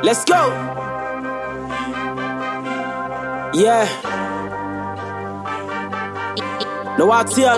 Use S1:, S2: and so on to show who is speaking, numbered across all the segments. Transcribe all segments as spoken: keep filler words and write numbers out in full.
S1: Let's go. Yeah. No what's here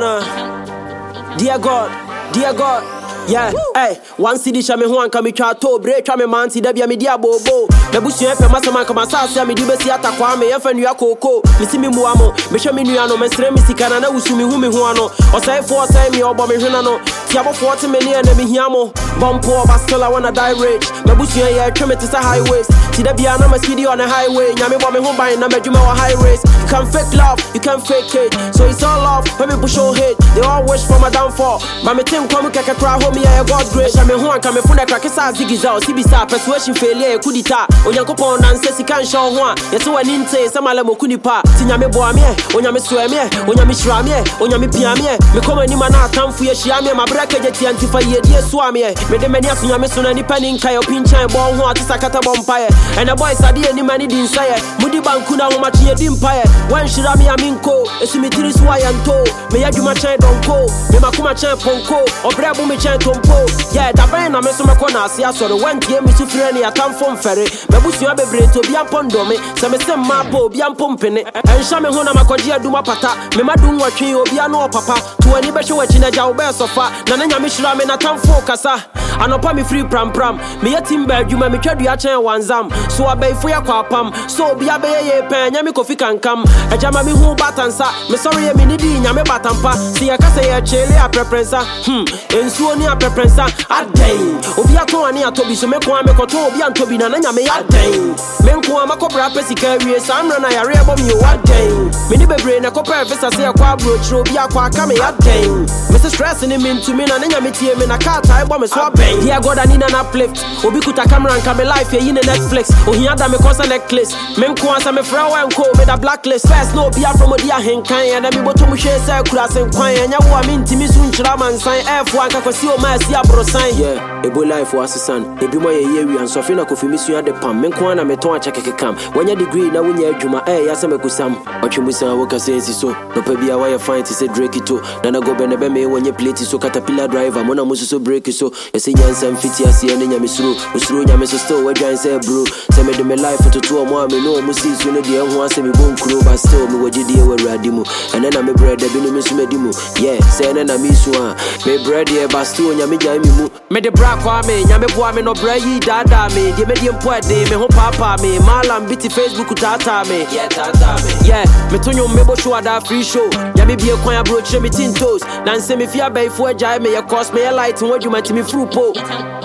S1: now. Dear God, dear God. Yeah, hey, one city shame ho anka me twa to bre twa me man ti da bia me dia bobo na busu epe masama kama sasa me di besi atakwa me yefa nua koko me si me mua mo me hwe me nua no me sre me sika na na wusu me hu me ho ano osai fo osai me obo me hwena no ti abo forty me ne na me hia mo bompo oba still I wanna die rich me busu ye twa me ti sa highways ti da bia na me city on the highway nyame bo me ho ban na me dwuma wa high race you can fake love you can fake it so it's all love when people show hate they all wish for my downfall but me think come keke kra ho me yeah, God grace. I'm a one come from the crackers as Ziggy Sibisa, persuasion failure, Kudita, Oyankopon, and says he can't show one. Yes, one in say, some Alamo Kunipa, Tinyame Boamia, Onyami Swamia, Onyami Shramia, Onyami Piamia, Mekoma Nimana, come for your Shiamia, my bracket, Antifa, dear Swamia, Medemania, Yamison, and Penning, Kayo Pincha, and Bon, what is a Catabompire, and the boys are the any money didn't say, Mudi Bankuna, Machi, Dimpire, one Shirami Aminko, a cemetery Swayanto, may I do my child on co, Memakuma Chan Ponko, or Brabo Michan Tompo. Yeah, that brain I'm so much on us. So the one game is to free any account from ferry. Babusi abe brain to be a pondomi. So me say mapo be a pumping it. And shame hona makodia do my pata. Me ma do what you be a no papa. To any better watching a job sofa. Nana mishra me na tam focasa. I no pa me free pram pram. Me a timber you me try do a chain one zam. So I bay for your quapam. So be a bay ye pen yami kofi can come. A jama me who batansa. Me sorry me need yame batampa. See a kasa ya chele a preferenza. Hmm. En suoni a preferenza. Adeng obi ato ani atobi so meko amekoto obi antobi na nya me adeng menko amakobra pesika wie samra na yare ebom yo adeng me ni bebre na kopra visa se akwa brochro obi akwa aka me adeng me se stress ni me ntumi na nya me tie me na kata ebom me so abeng dia god ani na uplift obi kuta camera nka me life ye na Netflix ohia da me kosa necklace menko asa me fra wa nko me da blacklist first no obi from odi ahenkan ya na me boto mu hwe se kura sen kwan ya nya wo a me ntimi so nchira mansan f one kakwasi o ma si abrosan yeah ebo life was son ebi mo ye yewi an sofi na kofi misu ade pam me nko na me ton achekeke kam wanya degree na wonya adwuma eh ya se mekusam otwemusa wo kase esi so no pa bia wa ye fine to say Drake to na na go be ne be me wonye plate so caterpillar driver mo na musu so break so ese nyansam fiti ase ne nya misuru usuru nya me so still we dwan say bro say me do me life to to mo me no musi so no de ho ase me bon kuro ba still me woje de we radimu ene na me bread bi no me so medimu yeah say ene na mi so a me bread e ba still nya me jai mi mu me de bra kwa me nya me boa me no bra yi dada me de me de mpo de me ho papa me malam biti Facebook tata me yeah tata me yeah me tonyo me bo show ada free show nya me bie kwan abro chere me tintos na nse me fia bai fo agya me ye cost me light won adwuma ti me frupo